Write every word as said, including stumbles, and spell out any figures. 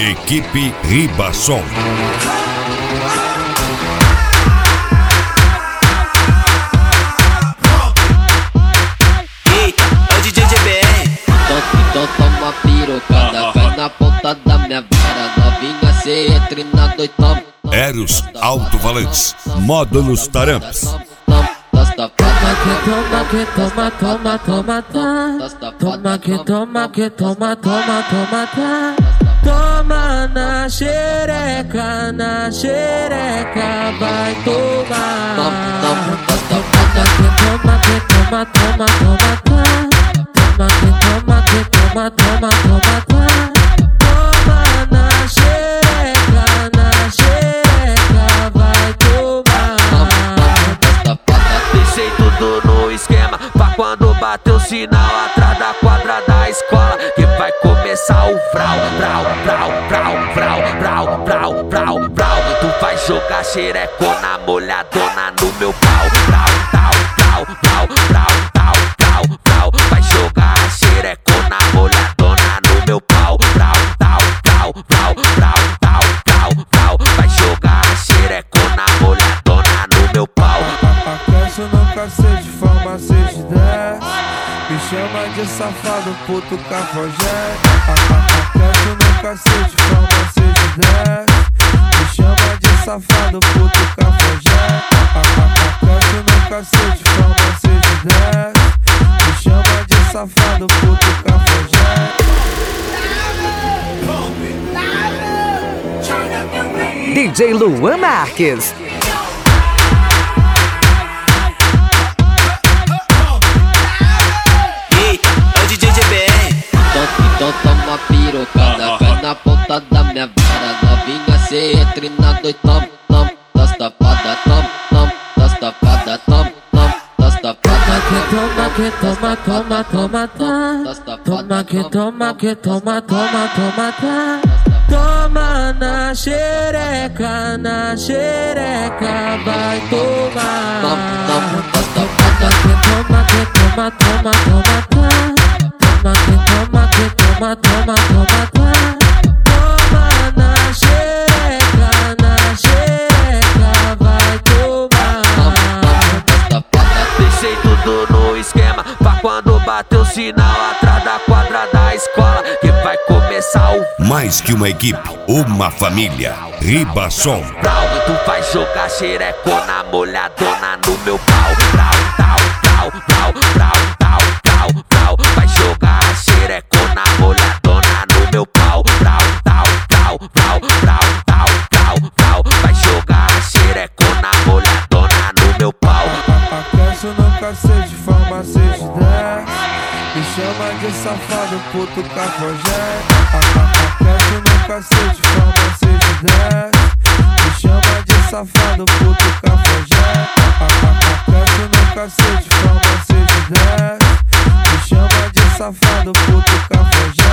Equipe Ribasson. Eita, é o D J G B R. Então toma pirocada, cai na ponta da minha vara. Novinha, cê entra na doitão. Eros Alto-Falantes, Módulos Taramps. Toma que toma, toma, toma, tá. Toma que toma, que toma, toma, toma, tá. Toma na xereca, na xereca, vai tomar. Toma que toma, que toma, toma, toma, tá. Toma que toma, que toma, toma, toma, tá. Toma na xereca, na xereca, vai tomar. Deixei tudo no esquema pra quando bater o sinal atrás da quadra da escola, que vai começar o vrau, vrau, vrau, vrau, vrau, vrau, vrau, vrau, vrau. Tu vai jogar xerecona molhadona no meu pau. Vrau, vrau, vrau, vrau, vrau, vrau, vrau, vrau. Vai jogar xerecona molhadona no meu pau. Vrau, vrau, vrau, vrau, vrau, vrau, vrau, vrau. Vai jogar xerecona molhadona no meu pau. Aquece no cacete, forma seis de dez. Me chama de safado, puto cafajeste. Aquece no cacete, forma seis de dez. Me chama de safado, puto cafajeste. Aquece no cacete, forma seis de dez. Me chama de safado, puto cafajeste. D J Luan Marques. Então toma pirocada, cai na ponta da minha vara. Novinha, cê entra na doitão, tom, das tapadas, tom, tom, das tapadas, tom, tom, das tapadas. Que toma, que toma, toma, toma, tá. Toma que toma, que toma, toma, toma, tá. Toma na xereca, na xereca, vai tomar. Tom, tom, das tapadas. Que toma, que toma, toma, toma, tá. Toma que toma, que toma, toma, toma, tá. Toma na xereca, na xereca, vai tomar. Deixei tudo no esquema pra quando bater o sinal atrás da quadra da escola, que vai começar o Mais que uma equipe, uma família. Ribasson. vrau. Tu vai jogar xerecona molhadona no meu pau. Vrau, vrau, vrau, vrau, vrau, vrau, vrau, vrau. Vai jogar xerecona molhadona no meu pau. Vrau, vrau, vrau, vrau, vrau, vrau, vrau, vrau. Vai jogar xerecona molhadona no meu pau. Aquece no cacete, forma seis de dez. Me chama de safado, puto cafajeste. Aquece no cacete, forma seis de dez. Me chama de safado, puto cafajeste. Aquece no cacete, forma seis de dez. Me chama de safado, puto cafajeste.